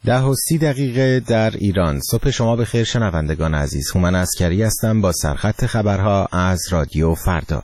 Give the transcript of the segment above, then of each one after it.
10:30 در ایران. صبح شما بخیر شنوندگان عزیز. هومن عسکری هستم با سرخط خبرها از رادیو فردا.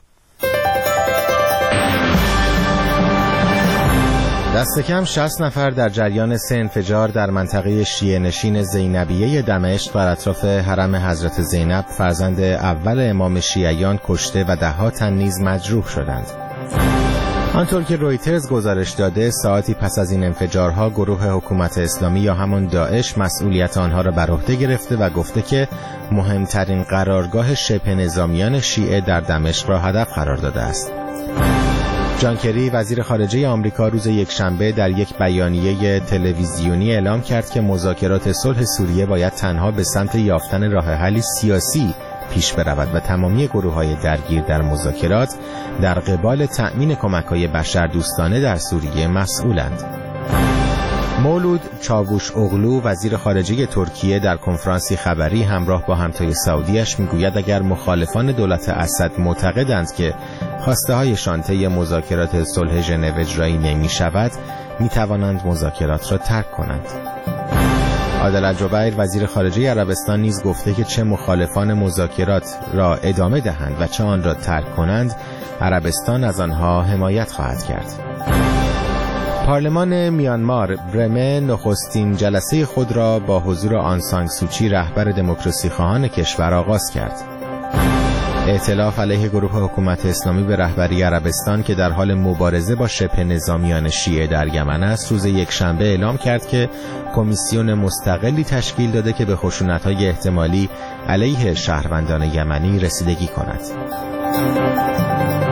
دست کم 60 نفر در جریان 3 انفجار در منطقه شیعه نشین زینبیه دمشق بر اطراف حرم حضرت زینب فرزند اول امام شیعیان کشته و 10 تن نیز مجروح شدند. آنطور که رویترز گزارش داده، ساعتی پس از این انفجارها گروه حکومت اسلامی یا همان داعش مسئولیت آنها را بر عهده گرفته و گفته که مهمترین قرارگاه شبه نظامیان شیعه در دمشق را هدف قرار داده است. جان کری وزیر خارجه آمریکا روز یکشنبه در یک بیانیه تلویزیونی اعلام کرد که مذاکرات صلح سوریه باید تنها به سمت یافتن راه حلی سیاسی پیش برود و تمامی گروه‌های درگیر در مذاکرات در قبال تأمین کمک‌های بشردوستانه در سوریه مسئولند. مولود چاووش اغلو وزیر خارجه ترکیه در کنفرانسی خبری همراه با همتای سعودیش میگوید اگر مخالفان دولت اسد معتقدند که خواسته‌هایشان طی مذاکرات صلح ژنو اجرایی نمی‌شود، می‌توانند مذاکرات را ترک کنند. عادل الجبیر وزیر خارجه عربستان نیز گفته که چه مخالفان مذاکرات را ادامه دهند و چه آن را ترک کنند، عربستان از آنها حمایت خواهد کرد. پارلمان میانمار برمه نخستین جلسه خود را با حضور آن سان سوچی رهبر دموکراسی خواهان کشور آغاز کرد. ائتلاف علیه گروه حکومت اسلامی به رهبری عربستان که در حال مبارزه با شبه نظامیان شیعه در یمن است، روز یکشنبه اعلام کرد که کمیسیون مستقلی تشکیل داده که به خشونت‌های احتمالی علیه شهروندان یمنی رسیدگی کند.